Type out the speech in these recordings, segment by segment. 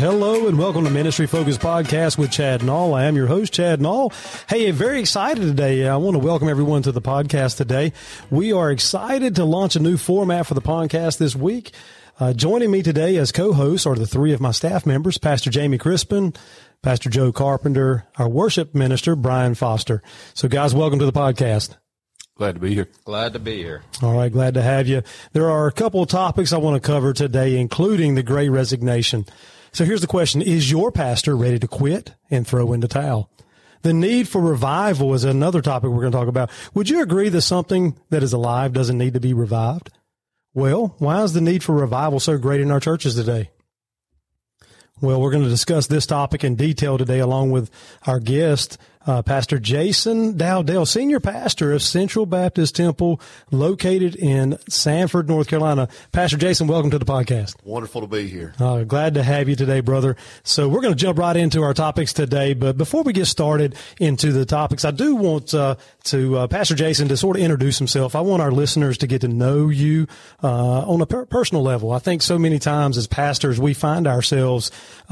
hello, and welcome to Ministry Focus Podcast with Chad Nall. I am your host, Chad Nall. Hey, very excited today. I want to welcome everyone to the podcast today. We are excited to launch a new format for the podcast this week. Joining me today as co-hosts are the three of my staff members, Pastor Jamie Crispin, Pastor Joe Carpenter, our worship minister, Brian Foster. So, guys, welcome to the podcast. Glad to be here. Glad to be here. All right, glad to have you. There are a couple of topics I want to cover today, including the Great Resignation. So here's the question. Is your pastor ready to quit and throw in the towel? The need for revival is another topic we're going to talk about. Would you agree that something that is alive doesn't need to be revived? Well, why is the need for revival so great in our churches today? Well, we're going to discuss this topic in detail today along with our guest, Pastor Jason Dowdell, Senior Pastor of Central Baptist Temple, located in Sanford, North Carolina. Pastor Jason, welcome to the podcast. Wonderful to be here. Glad to have you today, brother. So we're going to jump right into our topics today. But before we get started into the topics, I do want to Pastor Jason to sort of introduce himself. I want our listeners to get to know you on a personal level. I think so many times as pastors, we find ourselves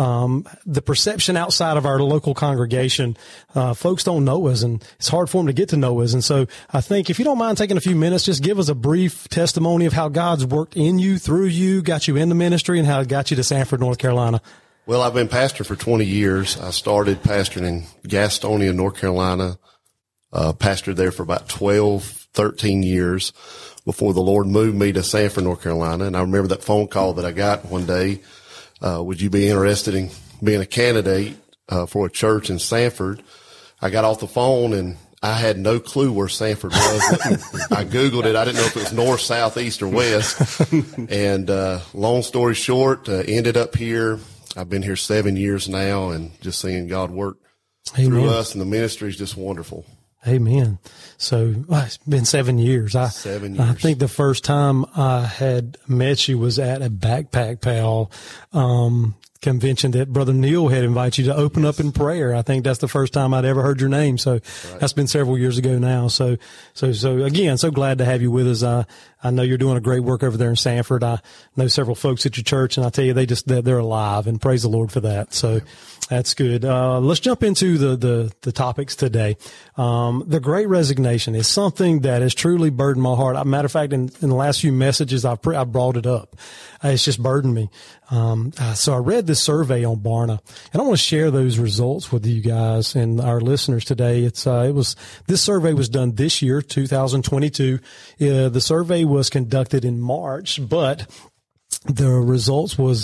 the perception outside of our local congregation. Folks don't know us, and it's hard for them to get to know us. And so I think if you don't mind taking a few minutes, just give us a brief testimony of how God's worked in you, through you, got you in the ministry, and how it got you to Sanford, North Carolina. Well, I've been pastor for 20 years. I started pastoring in Gastonia, North Carolina, pastored there for about 12, 13 years before the Lord moved me to Sanford, North Carolina. And I remember that phone call that I got one day. Would you be interested in being a candidate for a church in Sanford? I got off the phone and I had no clue where Sanford was. I Googled it. I didn't know if it was north, south, east, or west. And long story short, ended up here. I've been here 7 years now, and just seeing God work through us, and the ministry is just wonderful. Amen. So it's been 7 years. 7 years. I think the first time I had met you was at a Backpack Pal convention that Brother Neil had invited you to open up in prayer. I think that's the first time I'd ever heard your name. So That's been several years ago now. So again, so glad to have you with us. I know you're doing a great work over there in Sanford. I know several folks at your church, and I tell you, they're alive, and praise the Lord for that. So that's good. Let's jump into the topics today. The Great Resignation is something that has truly burdened my heart. Matter of fact, in the last few messages, I brought it up. It's just burdened me. So I read this survey on Barna, and I want to share those results with you guys and our listeners today. This survey was done this year, 2022. The survey was conducted in March, but the results was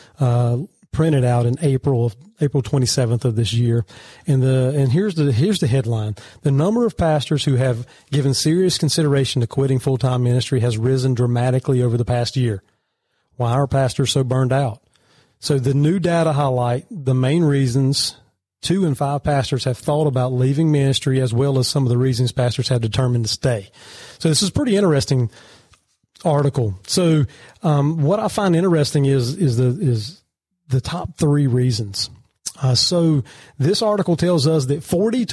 printed out in April 27th of this year. And here's the headline. The number of pastors who have given serious consideration to quitting full-time ministry has risen dramatically over the past year. Why are pastors so burned out? So the new data highlight the main reasons 2 in 5 pastors have thought about leaving ministry, as well as some of the reasons pastors have determined to stay. So this is a pretty interesting article. So what I find interesting is the top 3 reasons. So this article tells us that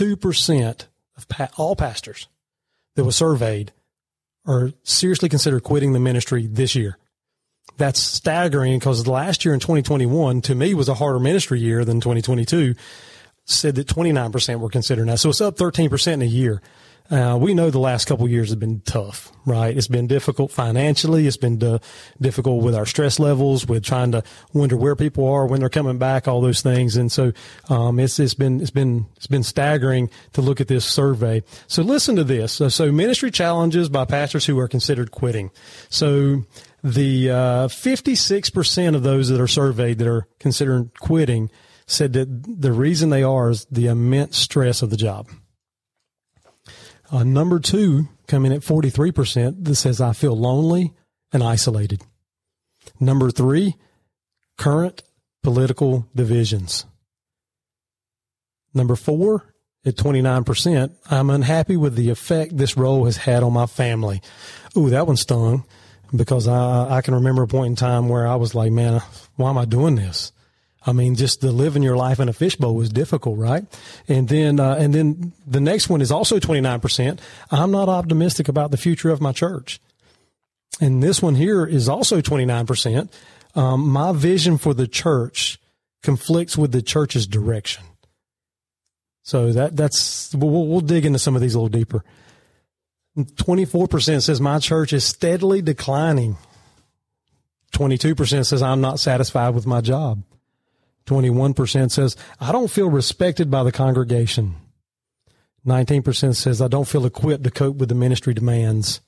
42% of all pastors that were surveyed are seriously considered quitting the ministry this year. That's staggering, because last year in 2021, to me, was a harder ministry year than 2022, said that 29% were considering that. So it's up 13% in a year. We know the last couple of years have been tough, right? It's been difficult financially. It's been difficult with our stress levels, with trying to wonder where people are, when they're coming back, all those things. And so, it's been staggering to look at this survey. So listen to this. So ministry challenges by pastors who are considered quitting. So the 56% of those that are surveyed that are considering quitting said that the reason they are is the immense stress of the job. Number 2, coming at 43%, that says, I feel lonely and isolated. Number 3, current political divisions. Number 4, at 29%, I'm unhappy with the effect this role has had on my family. Ooh, that one stung, because I can remember a point in time where I was like, man, why am I doing this? I mean, just the living your life in a fishbowl was difficult, right? And then the next one is also 29%. I'm not optimistic about the future of my church. And this one here is also 29%. My vision for the church conflicts with the church's direction. So we'll dig into some of these a little deeper. 24% says my church is steadily declining. 22% says I'm not satisfied with my job. 21% says I don't feel respected by the congregation. 19% says I don't feel equipped to cope with the ministry demands.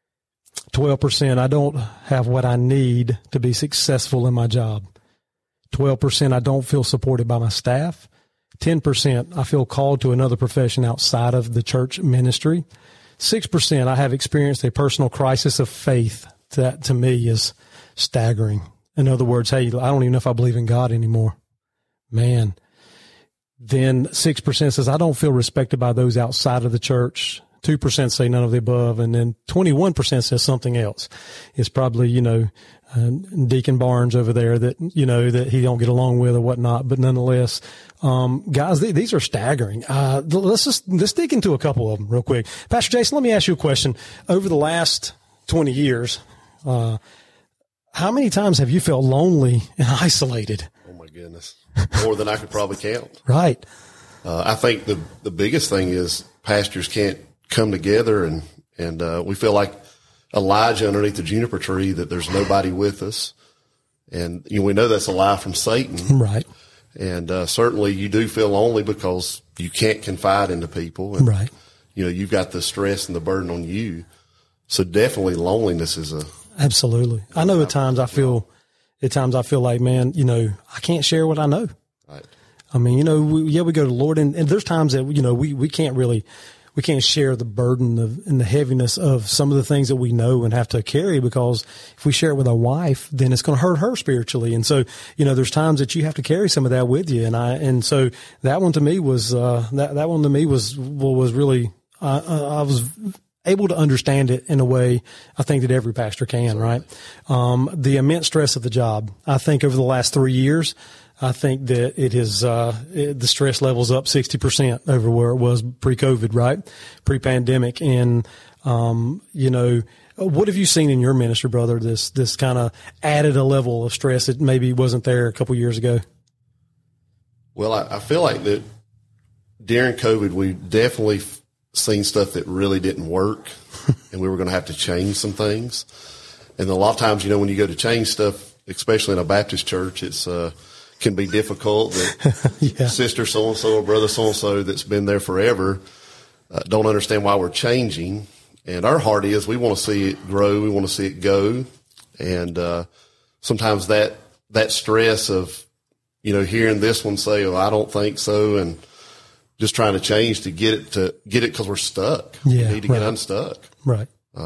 12% I don't have what I need to be successful in my job. 12% I don't feel supported by my staff. 10% I feel called to another profession outside of the church ministry. 6% I have experienced a personal crisis of faith. That to me is staggering. In other words, hey, I don't even know if I believe in God anymore. Man. Then 6% says I don't feel respected by those outside of the church. 2% say none of the above. And then 21% says something else. It's probably, Deacon Barnes over there that, that he don't get along with or whatnot. But nonetheless, guys, these are staggering. Let's dig into a couple of them real quick. Pastor Jason, let me ask you a question. Over the last 20 years, how many times have you felt lonely and isolated? Oh my goodness. More than I could probably count. Right. I think the biggest thing is pastors can't come together and we feel like Elijah underneath the juniper tree that there's nobody with us. And we know that's a lie from Satan. Right. And certainly you do feel lonely because you can't confide into people. And, right. You've got the stress and the burden on you. So definitely loneliness is absolutely. I know at times I feel like, man, I can't share what I know. Right. I mean, we go to the Lord and there's times that, we can't share the burden and the heaviness of some of the things that we know and have to carry, because if we share it with our wife, then it's going to hurt her spiritually. And so, there's times that you have to carry some of that with you. And so that one to me was, was really, I was able to understand it in a way I think that every pastor can, right? The immense stress of the job. I think over the last 3 years, I think that it is, the stress level's up 60% over where it was pre-COVID, right? Pre-pandemic. And, what have you seen in your ministry, brother? This kind of added a level of stress that maybe wasn't there a couple years ago. Well, I feel like that during COVID, we definitely seen stuff that really didn't work and we were going to have to change some things. And a lot of times, when you go to change stuff, especially in a Baptist church, it's, can be difficult that yeah. sister so-and-so or brother so-and-so that's been there forever don't understand why we're changing. And our heart is we want to see it grow. We want to see it go. And sometimes that stress of, hearing this one say, oh, I don't think so, and just trying to change to get it because we're stuck. Yeah, we need to get unstuck. Right.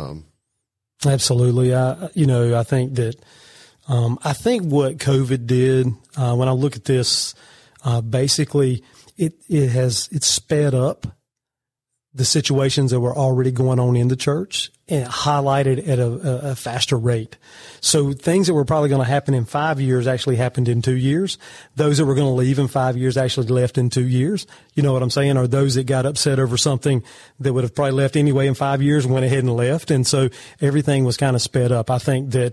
Absolutely. I think that I think what COVID did, when I look at this, basically it's sped up the situations that were already going on in the church and highlighted at a faster rate. So things that were probably going to happen in 5 years actually happened in 2 years. Those that were going to leave in 5 years actually left in 2 years. You know what I'm saying? Or those that got upset over something that would have probably left anyway in 5 years went ahead and left. And so everything was kind of sped up. I think that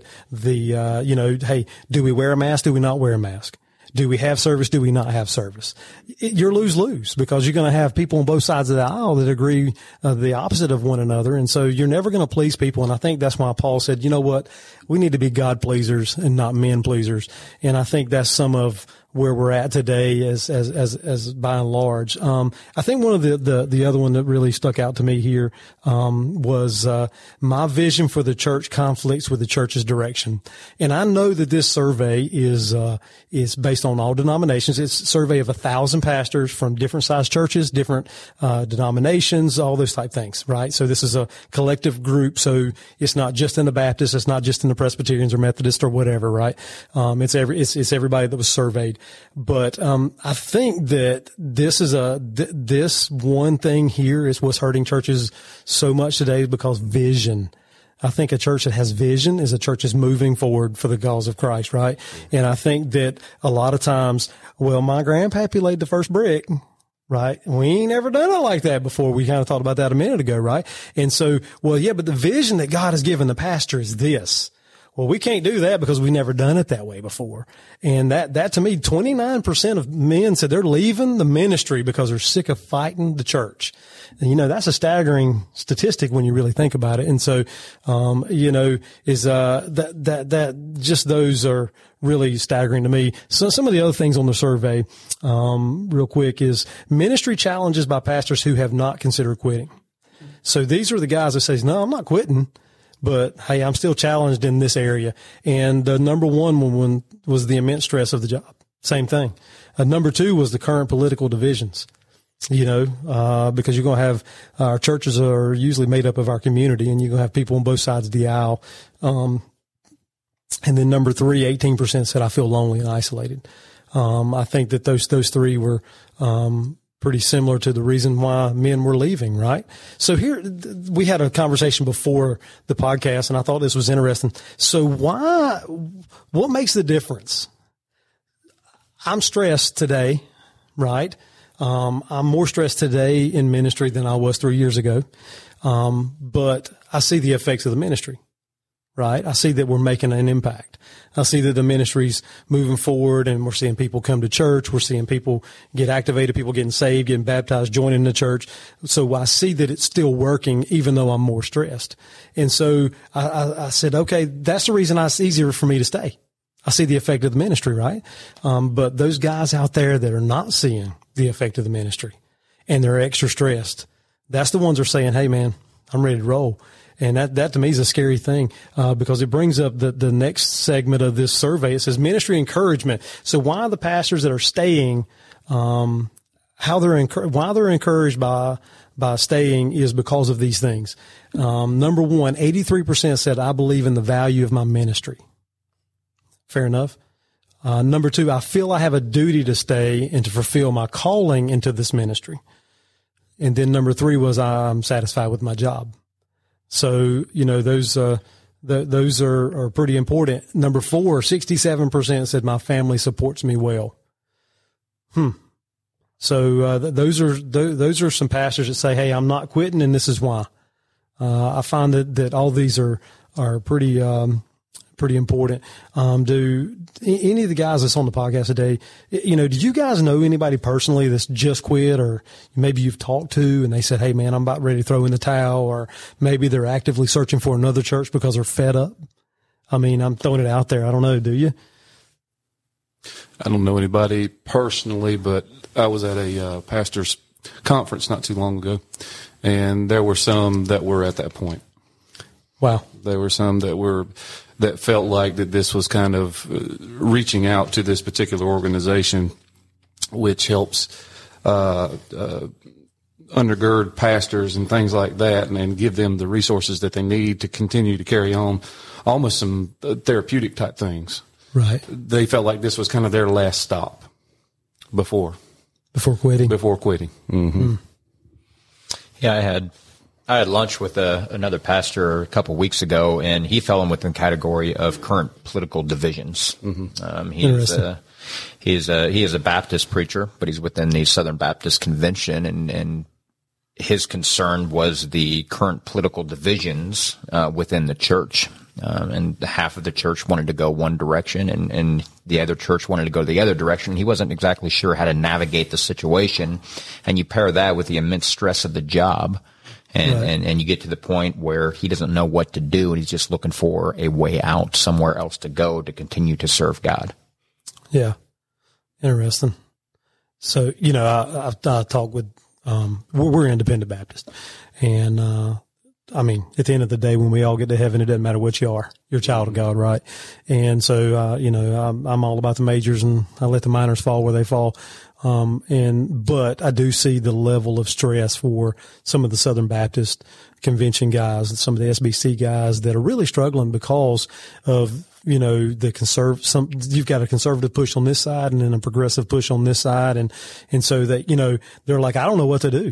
hey, do we wear a mask? Do we not wear a mask? Do we have service? Do we not have service? You're lose-lose because you're going to have people on both sides of the aisle that agree the opposite of one another. And so you're never going to please people. And I think that's why Paul said, you know what? We need to be God pleasers and not men pleasers. And I think that's some of where we're at today as by and large. I think one of the other one that really stuck out to me here, was, my vision for the church conflicts with the church's direction. And I know that this survey is based on all denominations. It's a survey of 1,000 pastors from different sized churches, different, denominations, all those type things, right? So this is a collective group. So it's not just in the Baptists. It's not just in the Presbyterians or Methodists or whatever, right? It's everybody that was surveyed. But I think that this one thing here is what's hurting churches so much today because vision. I think a church that has vision is a church that's moving forward for the cause of Christ, right? And I think that a lot of times, well, my grandpappy laid the first brick. Right. We ain't ever done it like that before. We kind of thought about that a minute ago. Right. And so, well, yeah, but the vision that God has given the pastor is this. Well, we can't do that because we've never done it that way before. And that to me, 29% of men said they're leaving the ministry because they're sick of fighting the church. And, you know, that's a staggering statistic when you really think about it. And so, you know, that just those are really staggering to me. So some of the other things on the survey, real quick, is ministry challenges by pastors who have not considered quitting. So these are the guys that say, no, I'm not quitting, but hey, I'm still challenged in this area. And the number one was the immense stress of the job. Same thing. Number two was the current political divisions, you know, because you're going to have, our churches are usually made up of our community, and you're going to have people on both sides of the aisle. And then number three, 18% said, I feel lonely and isolated. I think that those three were, pretty similar to the reason why men were leaving, right? So here, we had a conversation before the podcast, and I thought this was interesting. So what makes the difference? I'm stressed today, right? I'm more stressed today in ministry than I was 3 years ago. But I see the effects of the ministry, right? I see that we're making an impact. I see that the ministry's moving forward, and we're seeing people come to church. We're seeing people get activated, people getting saved, getting baptized, joining the church. So I see that it's still working, even though I'm more stressed. And so I said, okay, that's the reason it's easier for me to stay. I see the effect of the ministry, right? But those guys out there that are not seeing the effect of the ministry and they're extra stressed, that's the ones that are saying, hey man, I'm ready to roll. And that to me is a scary thing, because it brings up the next segment of this survey. It says ministry encouragement. So why the pastors that are staying, why they're encouraged by staying is because of these things. Number one, 83% said, I believe in the value of my ministry. Fair enough. Number two, I feel I have a duty to stay and to fulfill my calling into this ministry. And then number three was, I'm satisfied with my job. So, you know, those are pretty important. Number four, 67% said my family supports me well. So, those are some pastors that say, hey, I'm not quitting, and this is why. I find that all these are pretty important. Do any of the guys that's on the podcast today, you know, do you guys know anybody personally that's just quit, or maybe you've talked to and they said, hey man, I'm about ready to throw in the towel, or maybe they're actively searching for another church because they're fed up? I mean, I'm throwing it out there. I don't know. Do you? I don't know anybody personally, but I was at a pastor's conference not too long ago, and there were some that were at that point. Wow. There were some that felt like that this was kind of reaching out to this particular organization, which helps undergird pastors and things like that, and give them the resources that they need to continue to carry on, almost some therapeutic type things. Right. They felt like this was kind of their last stop before quitting. Mm-hmm. Yeah, I had lunch with another pastor a couple weeks ago, and he fell in within the category of current political divisions. Mm-hmm. He is a Baptist preacher, but he's within the Southern Baptist Convention, and his concern was the current political divisions within the church. And half of the church wanted to go one direction, and the other church wanted to go the other direction. He wasn't exactly sure how to navigate the situation, and you pair that with the immense stress of the job. And you get to the point where he doesn't know what to do, and he's just looking for a way out, somewhere else to go to continue to serve God. Yeah. Interesting. So, you know, I talk with, we're independent Baptist, and, I mean, at the end of the day, when we all get to heaven, it doesn't matter what you are. You're a child of God, right? And so, you know, I'm all about the majors, and I let the minors fall where they fall. But I do see the level of stress for some of the Southern Baptist Convention guys and some of the SBC guys that are really struggling because of, you know, you've got a conservative push on this side and then a progressive push on this side. And so that, you know, they're like, I don't know what to do.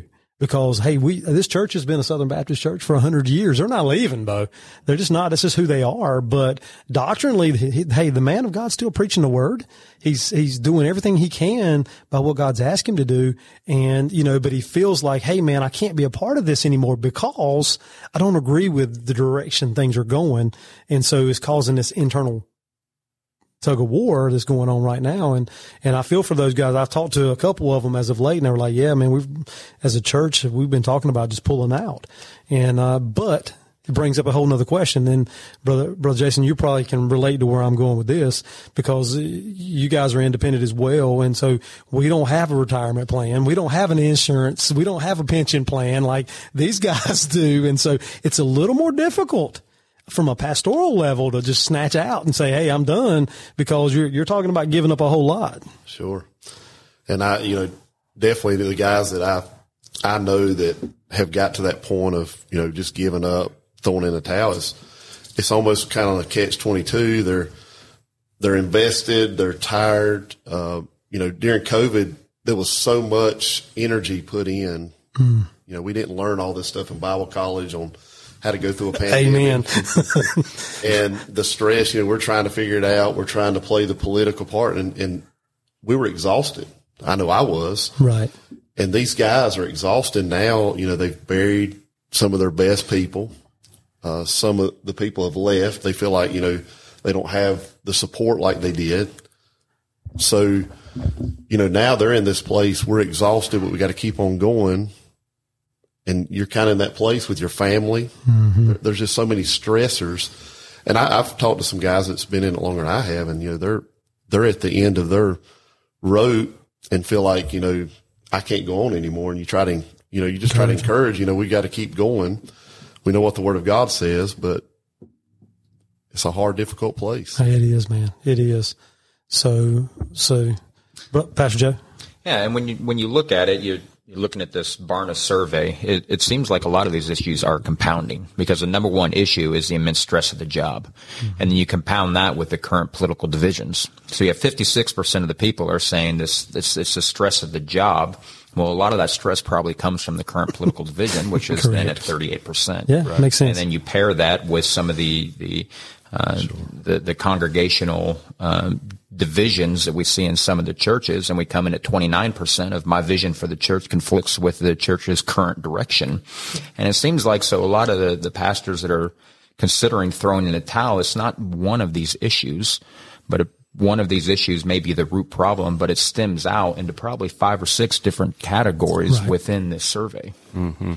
because, hey, this church has been a Southern Baptist church for 100 years. They're not leaving, Bo. They're just not. That's just who they are. But doctrinally, hey, the man of God's still preaching the word. He's doing everything he can by what God's asked him to do. And, but he feels like, hey, man, I can't be a part of this anymore because I don't agree with the direction things are going. And so it's causing this internal tug of war that's going on right now. And I feel for those guys. I've talked to a couple of them as of late, and they were like, yeah, man, as a church, we've been talking about just pulling out. And, but it brings up a whole nother question. And brother Jason, you probably can relate to where I'm going with this, because you guys are independent as well. And so we don't have a retirement plan. We don't have an insurance. We don't have a pension plan like these guys do. And so it's a little more difficult from a pastoral level to just snatch out and say, hey, I'm done, because you're talking about giving up a whole lot. Sure. And definitely the guys that I know that have got to that point of, just giving up, throwing in the towel, it's almost kind of a catch-22. They're invested, they're tired. During COVID, there was so much energy put in. We didn't learn all this stuff in Bible college on how to go through a pandemic. Amen. And the stress, we're trying to figure it out. We're trying to play the political part, and we were exhausted. I know I was. Right. And these guys are exhausted now. They've buried some of their best people. Some of the people have left. They feel like, they don't have the support like they did. So, now they're in this place. We're exhausted, but we got to keep on going. And you're kind of in that place with your family. Mm-hmm. There's just so many stressors. And I've talked to some guys that's been in it longer than I have, and, they're at the end of their road and feel like, I can't go on anymore. And you try to, you just try to encourage, we got to keep going. We know what the Word of God says, but it's a hard, difficult place. It is, man. It is. So, Pastor Joe? Yeah, and when you look at it, you're looking at this Barna survey, it seems like a lot of these issues are compounding, because the number one issue is the immense stress of the job. Mm-hmm. And then you compound that with the current political divisions. So you have 56% of the people are saying it's the stress of the job. Well, a lot of that stress probably comes from the current political division, which is then at 38%. Yeah, right. Makes sense. And then you pair that with some of the congregational divisions that we see in some of the churches, and we come in at 29% of my vision for the church conflicts with the church's current direction. And it seems like a lot of the pastors that are considering throwing in the towel, it's not one of these issues, but one of these issues may be the root problem, but it stems out into probably 5 or 6 different categories within this survey. Mm-hmm.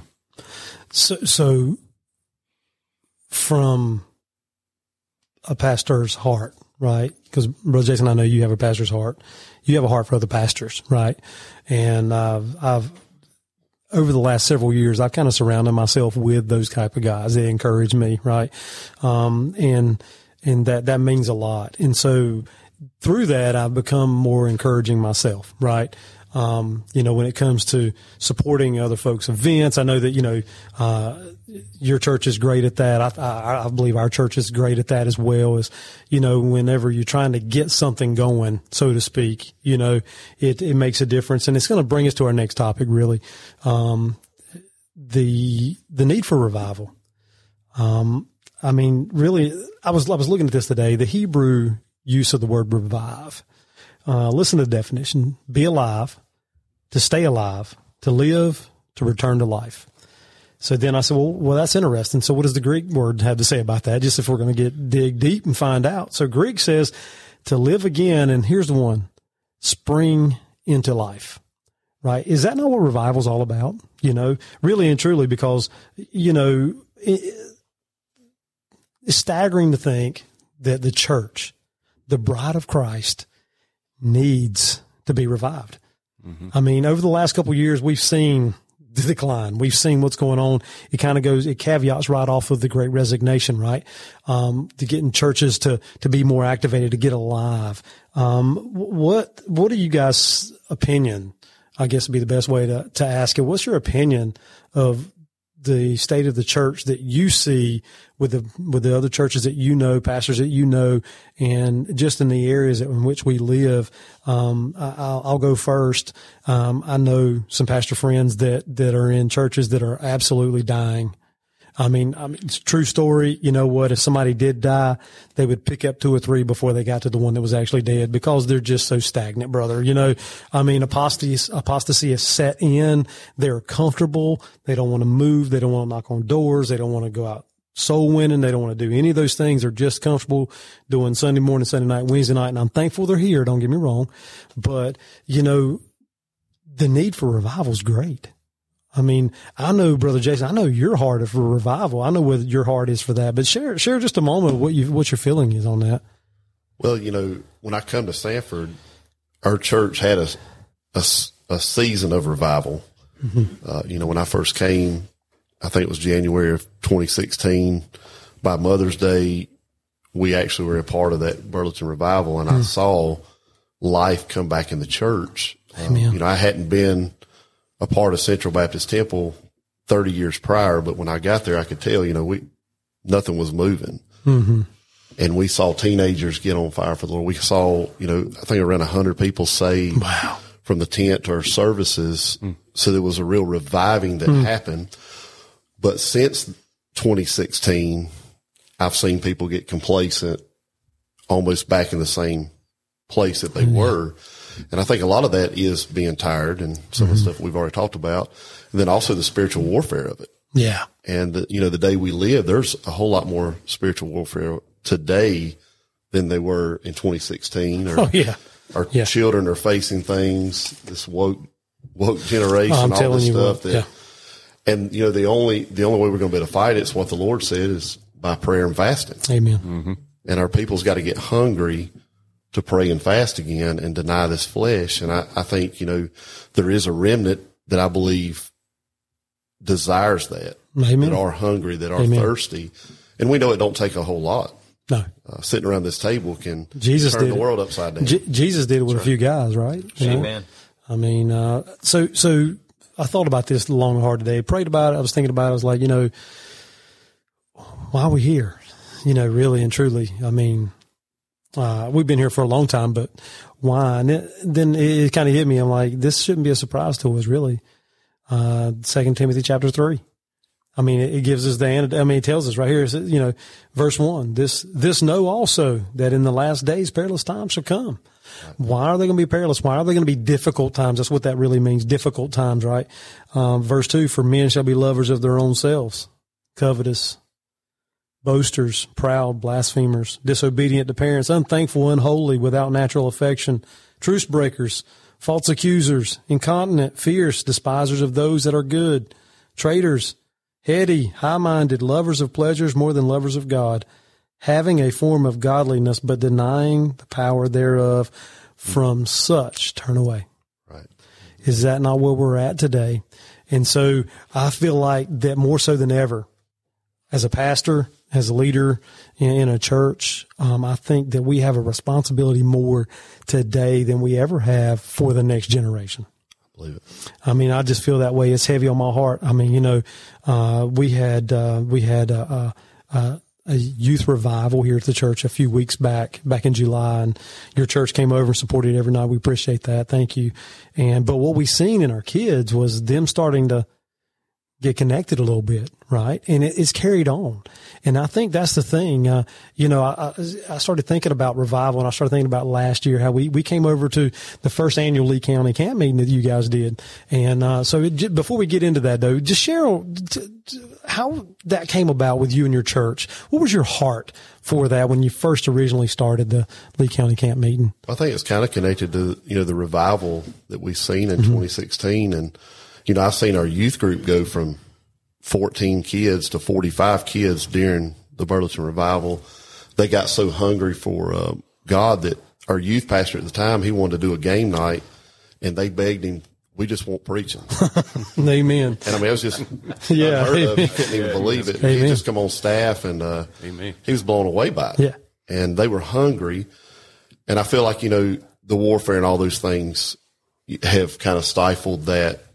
So from a pastor's heart, right? Because, Brother Jason, I know you have a pastor's heart. You have a heart for other pastors, right? And I've over the last several years, I've kind of surrounded myself with those type of guys. They encourage me, right? And that means a lot. And so through that, I've become more encouraging myself, right? When it comes to supporting other folks' events, I know that, your church is great at that. I believe our church is great at that as well. As, whenever you're trying to get something going, so to speak, it makes a difference. And it's going to bring us to our next topic, really. The need for revival. Really, I was looking at this today, the Hebrew use of the word revive. Listen to the definition: be alive, to stay alive, to live, to return to life. So then I said, well, that's interesting. So what does the Greek word have to say about that? Just if we're going to dig deep and find out. So Greek says to live again. And here's the one: spring into life, right? Is that not what revival is all about? Really and truly, because, it's staggering to think that the church, the bride of Christ, needs to be revived. Mm-hmm. Over the last couple of years, we've seen the decline. We've seen what's going on. It caveats right off of the Great Resignation, right? To getting churches to be more activated, to get alive. What are you guys' opinion? I guess would be the best way to ask it. What's your opinion of the state of the church that you see with the other churches that you know, pastors that you know, and just in the areas in which we live. I'll go first. I know some pastor friends that are in churches that are absolutely dying. I mean, it's a true story. You know what? If somebody did die, they would pick up 2 or 3 before they got to the one that was actually dead, because they're just so stagnant, brother. You know, I mean, apostasy is set in. They're comfortable. They don't want to move. They don't want to knock on doors. They don't want to go out soul winning. They don't want to do any of those things. They're just comfortable doing Sunday morning, Sunday night, Wednesday night. And I'm thankful they're here. Don't get me wrong. But, you know, the need for revival is great. I mean, I know, Brother Jason, I know your heart is for revival. I know what your heart is for that, but share just a moment what your feeling is on that. Well, you know, when I come to Sanford, our church had a season of revival. Mm-hmm. You know, when I first came, I think it was January of 2016, by Mother's Day, we actually were a part of that Burleson revival, and I saw life come back in the church. Amen. You know, I hadn't been a part of Central Baptist Temple 30 years prior, but when I got there, I could tell, you know, nothing was moving. Mm-hmm. And we saw teenagers get on fire for the Lord. We saw, you know, I think around 100 people saved from the tent to our services. So there was a real reviving that happened. But since 2016, I've seen people get complacent, almost back in the same place that they were. And I think a lot of that is being tired and some of the stuff we've already talked about. And then also the spiritual warfare of it. Yeah. And, you know, the day we live, there's a whole lot more spiritual warfare today than they were in 2016. Or, our children are facing things, this woke generation, all this stuff. And, you know, the only way we're going to be able to fight it's what the Lord said is by prayer and fasting. Amen. Mm-hmm. And our people's got to get hungry to pray and fast again and deny this flesh. And I think, you know, there is a remnant that I believe desires that, that are hungry, that are thirsty. And we know it don't take a whole lot. No. Sitting around this table can turn the world upside down. Jesus did it with a few guys, right? Amen. I mean, so I thought about this long and hard today, prayed about it. I was thinking about it. I was like, you know, why are we here? You know, really and truly. I mean, we've been here for a long time, but why? And then it kind of hit me. I'm like, this shouldn't be a surprise to us, really. 2 Timothy chapter 3. I mean, it gives us the antidote. I mean, it tells us right here, you know, verse 1, this know also that in the last days perilous times shall come. Why are they going to be perilous? Why are they going to be difficult times? That's what that really means, difficult times, right? Verse 2, for men shall be lovers of their own selves, covetous, boasters, proud, blasphemers, disobedient to parents, unthankful, unholy, without natural affection, truce breakers, false accusers, incontinent, fierce, despisers of those that are good, traitors, heady, high-minded, lovers of pleasures more than lovers of God, having a form of godliness, but denying the power thereof. From such turn away. Right. Is that not where we're at today? And so I feel like that more so than ever, as a pastor, as a leader in a church, I think that we have a responsibility more today than we ever have for the next generation. Believe it. I mean, I just feel that way. It's heavy on my heart. I mean, you know, we had a youth revival here at the church a few weeks back in July, and your church came over and supported every night. We appreciate that. Thank you. But what we seen in our kids was them starting to get connected a little bit, right? And it's carried on. And I think that's the thing. You know, I started thinking about revival, and I started thinking about last year, how we came over to the first annual Lee County camp meeting that you guys did. And so before we get into that, though, just share how that came about with you and your church. What was your heart for that when you first originally started the Lee County camp meeting? I think it's kind of connected to, you know, the revival that we've seen in 2016. And, you know, I've seen our youth group go from 14 kids to 45 kids during the Burleson revival. They got so hungry for God that our youth pastor at the time, he wanted to do a game night, and they begged him, we just want preaching. Amen. And I mean, it was just unheard of. He couldn't even believe it. Amen. He just come on staff, and he was blown away by it. Yeah. And they were hungry. And I feel like, you know, the warfare and all those things have kind of stifled that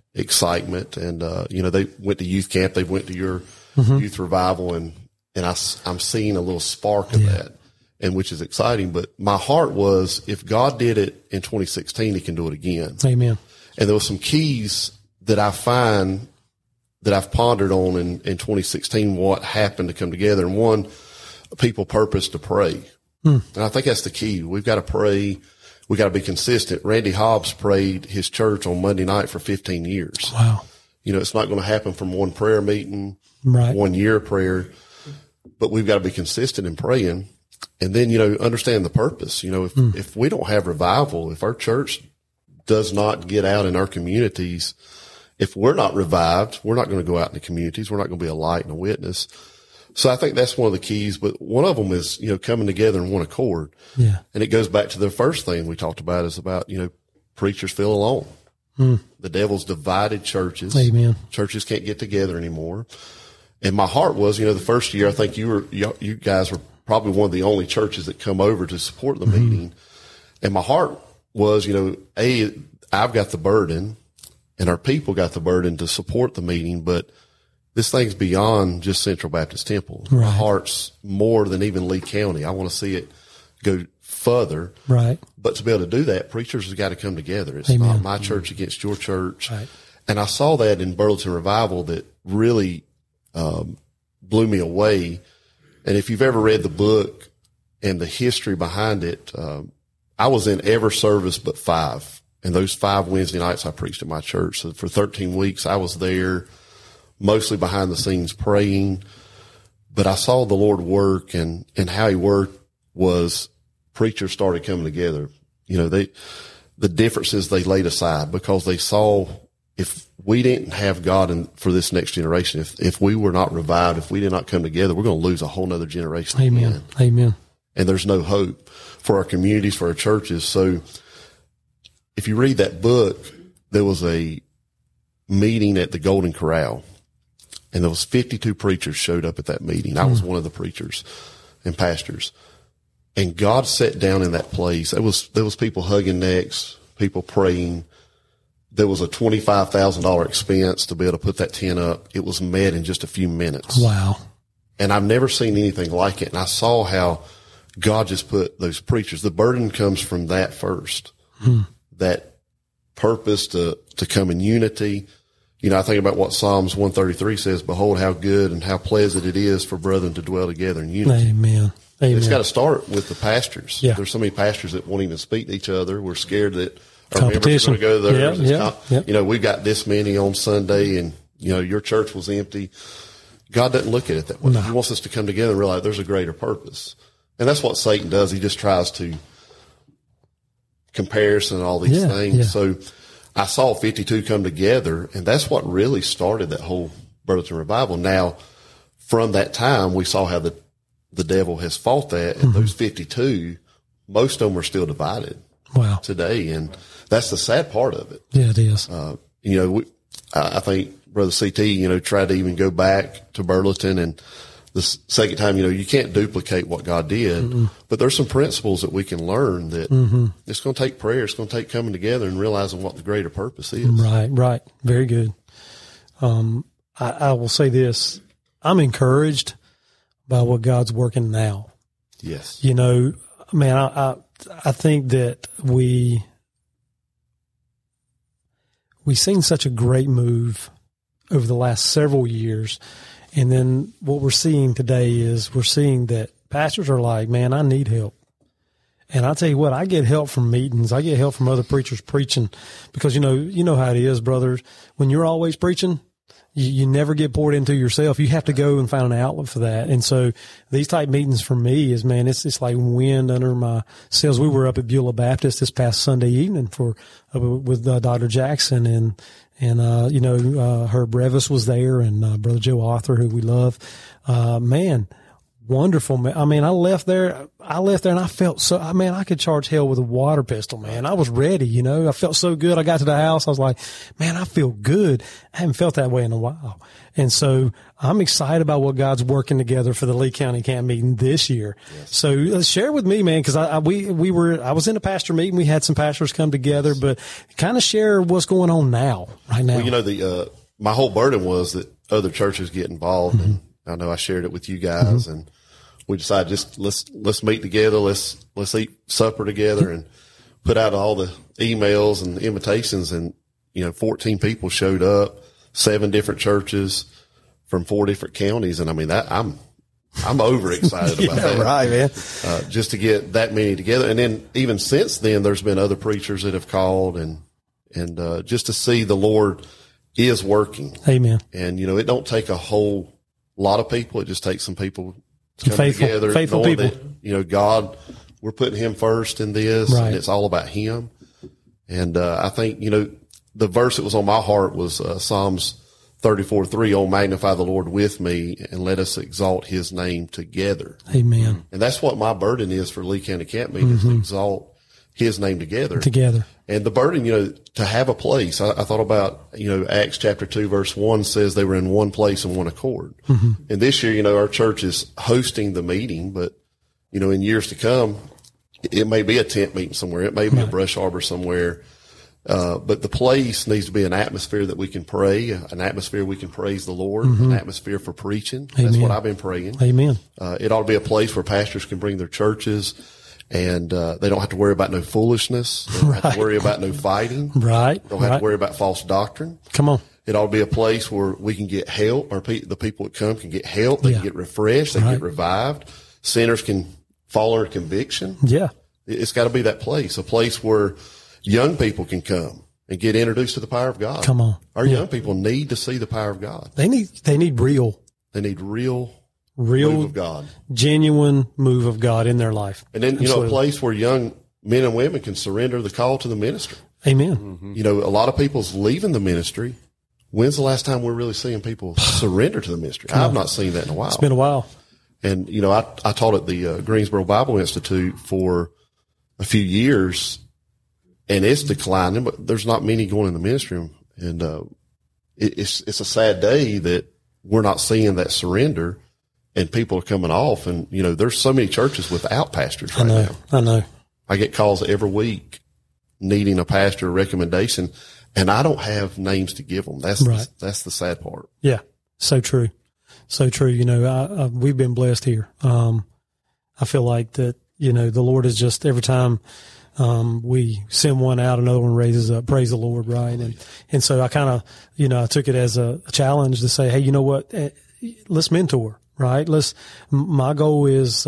excitement. And, they went to youth camp. They went to your youth revival, and I'm seeing a little spark of that, and which is exciting. But my heart was, if God did it in 2016, he can do it again. Amen. And there were some keys that I find that I've pondered on in 2016, what happened to come together. And one, people purpose to pray. And I think that's the key. We've got to pray. We got to be consistent. Randy Hobbs prayed his church on Monday night for 15 years. Wow. It's not going to happen from one prayer meeting, right, 1 year of prayer, but we've got to be consistent in praying. And then, understand the purpose. If we don't have revival, if our church does not get out in our communities, if we're not revived, we're not going to go out in the communities. We're not going to be a light and a witness. So I think that's one of the keys, but one of them is, coming together in one accord. Yeah. And it goes back to the first thing we talked about, is about, preachers feel alone. The devil's divided churches. Amen. Churches can't get together anymore. And my heart was, the first year, I think you guys were probably one of the only churches that come over to support the meeting. And my heart was, I've got the burden, and our people got the burden to support the meeting, but this thing's beyond just Central Baptist Temple. Right. My heart's more than even Lee County. I want to see it go further. Right. But to be able to do that, preachers have got to come together. It's Amen. not my church against your church. Right. And I saw that in Burleson Revival that really blew me away. And if you've ever read the book and the history behind it, I was in every service but 5. And those 5 Wednesday nights I preached at my church. So for 13 weeks, I was there, mostly behind the scenes praying. But I saw the Lord work, and how he worked was preachers started coming together. The differences they laid aside, because they saw, if we didn't have God for this next generation, if we were not revived, if we did not come together, we're going to lose a whole nother generation. Amen. Again. Amen. And there's no hope for our communities, for our churches. So if you read that book, there was a meeting at the Golden Corral, and there was 52 preachers showed up at that meeting. I was one of the preachers and pastors. And God sat down in that place. There was people hugging necks, people praying. There was a $25,000 expense to be able to put that tent up. It was met in just a few minutes. Wow. And I've never seen anything like it. And I saw how God just put those preachers, the burden comes from that first, that purpose to come in unity. I think about what Psalms 133 says, behold how good and how pleasant it is for brethren to dwell together in unity. Amen. Amen. It's got to start with the pastors. Yeah. There's so many pastors that won't even speak to each other. We're scared that our members are going to go there. We've got this many on Sunday, and, your church was empty. God doesn't look at it that way. No. He wants us to come together and realize there's a greater purpose. And that's what Satan does. He just tries to comparison and all these things. Yeah. So I saw 52 come together, and that's what really started that whole Burleson Revival. Now, from that time, we saw how the devil has fought that, and those 52, most of them are still divided. Wow. Today, and that's the sad part of it. Yeah, it is. I think Brother CT, tried to even go back to Burleson, and the second time, you can't duplicate what God did, but there's some principles that we can learn that it's going to take prayer. It's going to take coming together and realizing what the greater purpose is. Right. Very good. I will say I'm encouraged by what God's working now. Yes. Man, I think that we've seen such a great move over the last several years. And then what we're seeing today is we're seeing that pastors are like, man, I need help. And I tell you what, I get help from meetings. I get help from other preachers preaching, because, you know how it is, brothers. When you're always preaching, you never get poured into yourself. You have to go and find an outlet for that. And so these type meetings for me is, man, it's like wind under my sails. We were up at Beulah Baptist this past Sunday evening with Dr. Jackson, and Herb Brevis was there, and Brother Joe Arthur, who we love. Man, wonderful, man. I mean, I left there and I felt so, I could charge hell with a water pistol, man. I was ready, you know, I felt so good. I got to the house. I was like, man, I feel good. I haven't felt that way in a while. And so I'm excited about what God's working together for the Lee County Camp Meeting this year. Yes. So share with me, man, because I was in a pastor meeting. We had some pastors come together, but kind of share what's going on right now. Well, you know, my whole burden was that other churches get involved, mm-hmm. and I know I shared it with you guys, mm-hmm. and we decided just let's meet together, let's eat supper together, and put out all the emails and invitations, and 14 people showed up, 7 different churches from 4 different counties, and I mean I'm overexcited about that, right, man? Just to get that many together, and then even since then, there's been other preachers that have called, and just to see the Lord is working. Amen. And, it don't take a whole lot of people. It just takes some people to come together. Faithful people. That, God, we're putting him first in this, right. And it's all about him. And, I think, the verse that was on my heart was, Psalms 34:3, "Oh, magnify the Lord with me and let us exalt his name together." Amen. And that's what my burden is for Lee County Camp Meeting, is to exalt his name together. And the burden, to have a place. I thought about, Acts chapter 2 verse 1 says they were in one place and one accord. Mm-hmm. And this year, our church is hosting the meeting, but, in years to come, it may be a tent meeting somewhere. It may be a brush arbor somewhere. But the place needs to be an atmosphere that we can pray, an atmosphere we can praise the Lord, mm-hmm. an atmosphere for preaching. Amen. That's what I've been praying. Amen. It ought to be a place where pastors can bring their churches, and they don't have to worry about no foolishness. They don't have to worry about no fighting. Right. Don't have to worry about false doctrine. Come on. It ought to be a place where we can get help, or the people that come can get help. They can get refreshed. They can get revived. Sinners can fall under conviction. Yeah. It's got to be that place, a place where young people can come and get introduced to the power of God. Come on. Our young people need to see the power of God. They need real move of God, genuine move of God in their life. And then, a place where young men and women can surrender the call to the ministry. Amen. Mm-hmm. A lot of people's leaving the ministry. When's the last time we're really seeing people surrender to the ministry? I've not seen that in a while. It's been a while. And, I taught at the Greensboro Bible Institute for a few years, and it's declining, but there's not many going in the ministry. And, it's a sad day that we're not seeing that surrender, and people are coming off. And, there's so many churches without pastors right now. I know. I get calls every week needing a pastor recommendation, and I don't have names to give them. That's the sad part. Yeah. So true. So true. We've been blessed here. I feel like that, the Lord is just, every time, we send one out, another one raises up. Praise the Lord. Right. And so I kind of, I took it as a challenge to say, hey, you know what? Let's mentor. Right. My goal is,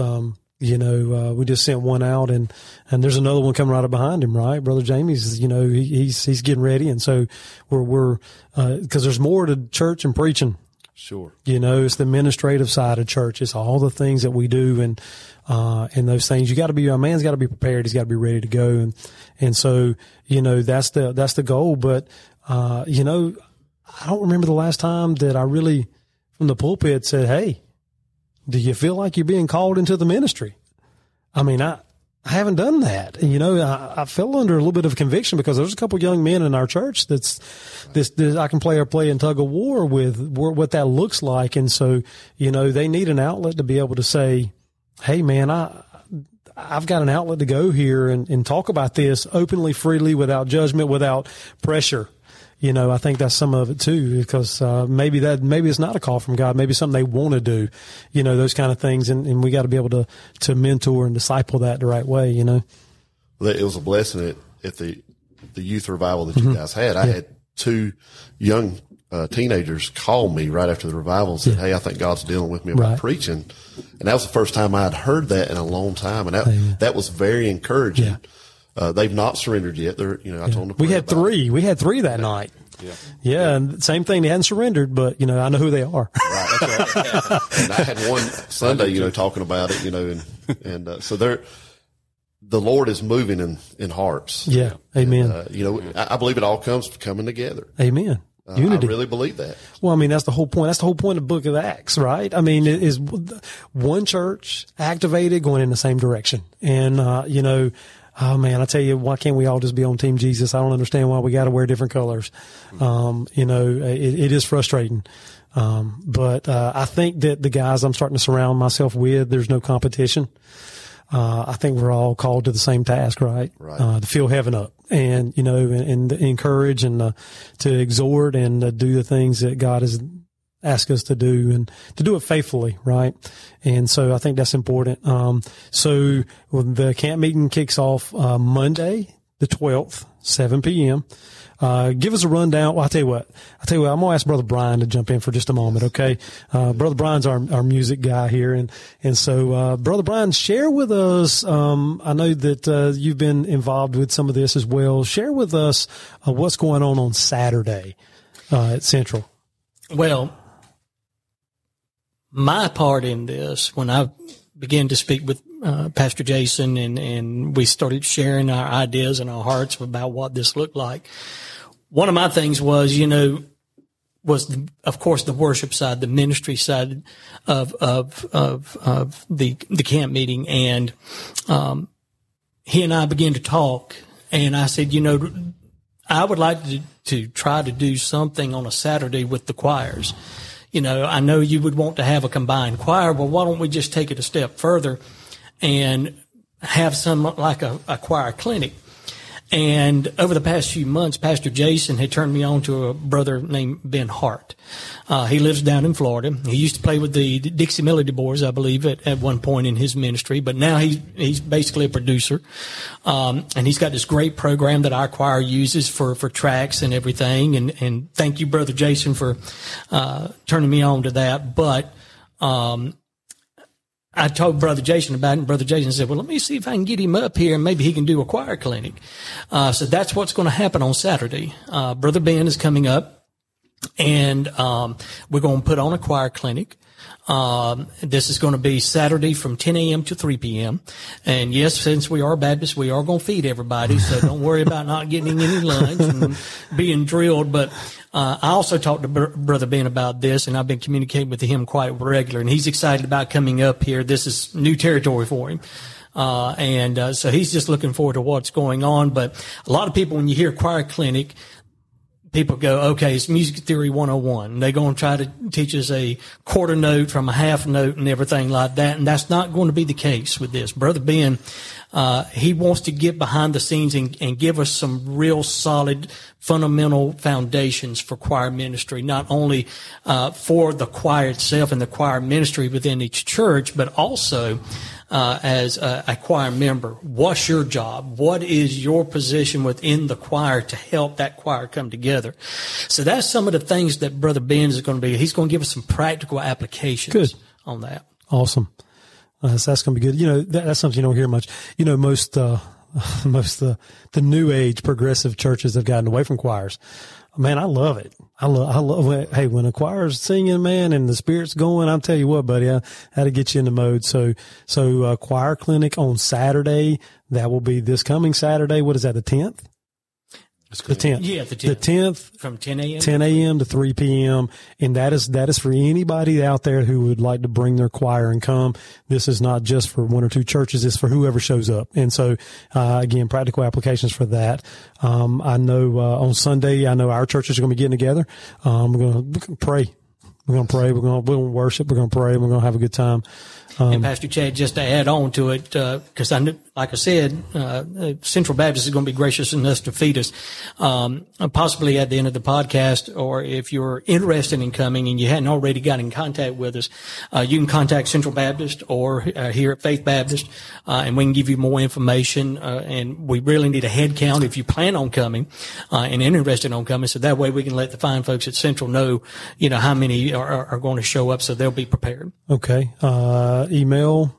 we just sent one out, and there's another one coming right up behind him. Right. Brother Jamie's, he's getting ready. And so we're cause there's more to church and preaching. Sure. It's the administrative side of church. It's all the things that we do. And those things, a man's got to be prepared. He's got to be ready to go. And so, that's the goal. But, I don't remember the last time that I really from the pulpit said, hey, do you feel like you're being called into the ministry? I mean, I haven't done that. And, I fell under a little bit of conviction because there's a couple of young men in our church that I can play in tug of war with what that looks like. And so, they need an outlet to be able to say, hey, man, I've got an outlet to go here and talk about this openly, freely, without judgment, without pressure. I think that's some of it too, because maybe it's not a call from God. Maybe something they want to do, those kind of things. And we got to be able to mentor and disciple that the right way, Well, it was a blessing at the youth revival that you guys had. I had 2 young teenagers call me right after the revival and said, hey, I think God's dealing with me about preaching. And that was the first time I had heard that in a long time. And that was very encouraging. Yeah. They've not surrendered yet. I told them we had 3. We had 3 that night. Yeah. And same thing. They hadn't surrendered, but I know who they are. Right. That's right. And I had one Sunday, talking about it, and so the Lord is moving in hearts. Yeah. Amen. And, I believe it all comes coming together. Amen. Unity. I really believe that. Well, I mean, that's the whole point. That's the whole point of the book of Acts, right? I mean, it is one church activated going in the same direction. And, oh man, I tell you, why can't we all just be on Team Jesus? I don't understand why we got to wear different colors. It is frustrating. But I think that the guys I'm starting to surround myself with, there's no competition. I think we're all called to the same task, right? Right. To fill heaven up and encourage and to exhort and do the things that God has asked us to do and to do it faithfully, right? And so I think that's important. So the camp meeting kicks off Monday, the 12th, 7 p.m. Give us a rundown. Well, I'll tell you what, I'm going to ask Brother Brian to jump in for just a moment. Okay. Brother Brian's our music guy here. And so, Brother Brian, share with us, I know that, you've been involved with some of this as well. Share with us, what's going on Saturday, at Central. Well, my part in this, when I began to speak with Pastor Jason and we started sharing our ideas and our hearts about what this looked like, one of my things was, of course, the worship side, the ministry side of the camp meeting. And he and I began to talk, and I said, I would like to try to do something on a Saturday with the choirs. I know you would want to have a combined choir, but why don't we just take it a step further and have some like a choir clinic? And over the past few months, Pastor Jason had turned me on to a brother named Ben Hart. He lives down in Florida. He used to play with the Dixie Melody Boys, I believe, at one point in his ministry, but now he's basically a producer. And he's got this great program that our choir uses for tracks and everything. And thank you, Brother Jason, for turning me on to that. But I told Brother Jason about it, and Brother Jason said, well, let me see if I can get him up here, and maybe he can do a choir clinic. So that's what's going to happen on Saturday. Brother Ben is coming up, and we're going to put on a choir clinic. This is going to be Saturday from 10 a.m. to 3 p.m. And yes, since we are Baptists, we are going to feed everybody, so don't worry about not getting any lunch and being drilled. But I also talked to Brother Ben about this, and I've been communicating with him quite regular, and he's excited about coming up here. This is new territory for him. So he's just looking forward to what's going on. But a lot of people, when you hear choir clinic, people go, okay, it's music theory 101. They're going to try to teach us a quarter note from a half note and everything like that. And that's not going to be the case with this. Brother Ben, he wants to get behind the scenes and give us some real solid fundamental foundations for choir ministry, not only for the choir itself and the choir ministry within each church, but also as a choir member. What's your job? What is your position within the choir to help that choir come together? So that's some of the things that Brother Ben is going to be. He's going to give us some practical applications on that. Awesome. So that's going to be good. That's something you don't hear much. Most the new age progressive churches have gotten away from choirs. Man, I love it. I love it. Hey, when a choir's singing, man, and the Spirit's going, I'll tell you what, buddy, how to get you in the mode. So choir clinic on Saturday. That will be this coming Saturday. What is that? The 10th? The 10th. Yeah, the 10th. The 10th. From 10 a.m. 10 a.m. to 3 p.m. And that is for anybody out there who would like to bring their choir and come. This is not just for one or two churches. It's for whoever shows up. And so, again, practical applications for that. I know, on Sunday, our churches are going to be getting together. We're going to pray. We're going to pray. We're going to worship. We're going to pray. We're going to have a good time. And Pastor Chad, just to add on to it, because like I said, Central Baptist is going to be gracious enough to feed us, possibly at the end of the podcast, or if you're interested in coming and you hadn't already got in contact with us, you can contact Central Baptist or here at Faith Baptist, and we can give you more information. And we really need a head count if you plan on coming, and interested on coming, so that way we can let the fine folks at Central know, how many are going to show up, so they'll be prepared. Okay. Email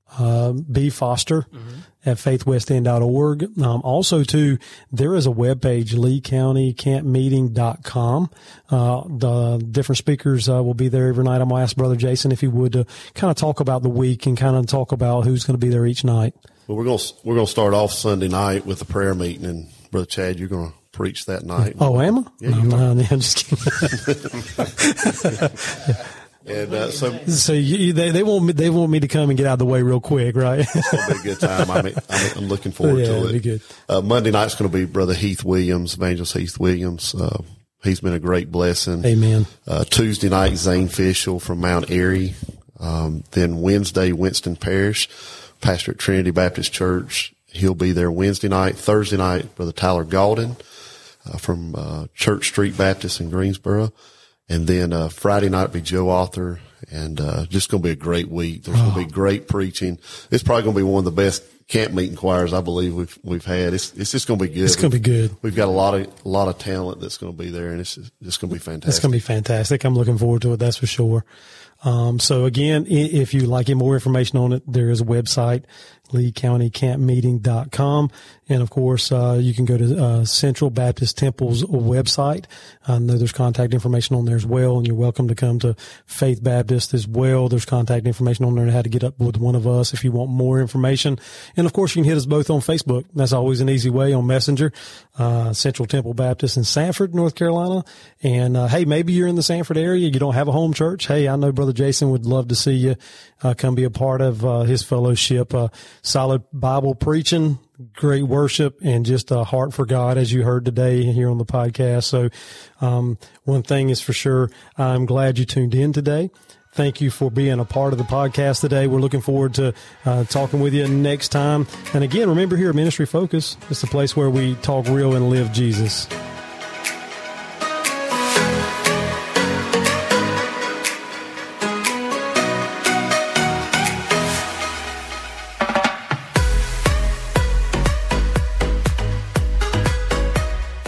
bfoster at faithwestend.org. Also, too, there is a webpage, leecountycampmeeting.com. The different speakers will be there every night. I'm going to ask Brother Jason if he would kind of talk about the week and kind of talk about who's going to be there each night. Well, we're going to start off Sunday night with a prayer meeting, and Brother Chad, you're going to preach that night. Oh, am I? Yeah, no, I'm just kidding. And so they want me to come and get out of the way real quick, right? It's going to be a good time. I'm looking forward to it. It'll be good. Monday night's going to be Brother Heath Williams, Evangelist Heath Williams. He's been a great blessing. Amen. Tuesday night, Zane Fishel from Mount Airy. Then Wednesday, Winston Parrish, pastor at Trinity Baptist Church. He'll be there Wednesday night. Thursday night, Brother Tyler Gaulden from Church Street Baptist in Greensboro. And then Friday night will be Joe Arthur, and just going to be a great week. There's going to be great preaching. It's probably going to be one of the best camp meeting choirs I believe we've had. It's just going to be good. It's going to be good. We've got a lot of talent that's going to be there, and it's just going to be fantastic. It's going to be fantastic. I'm looking forward to it. That's for sure. So again, if you like get more information on it, there is a website, LeeCountyCampMeeting.com. And of course, you can go to Central Baptist Temple's website. I know there's contact information on there as well, and you're welcome to come to Faith Baptist as well. There's contact information on there on how to get up with one of us if you want more information. And of course, you can hit us both on Facebook. That's always an easy way on Messenger. Central Temple Baptist in Sanford, North Carolina. And hey, maybe you're in the Sanford area, you don't have a home church. Hey, I know Brother Jason would love to see you come be a part of his fellowship. Solid Bible preaching, great worship, and just a heart for God, as you heard today here on the podcast. So one thing is for sure, I'm glad you tuned in today. Thank you for being a part of the podcast today. We're looking forward to talking with you next time. And again, remember here at Ministry Focus, it's the place where we talk real and live Jesus.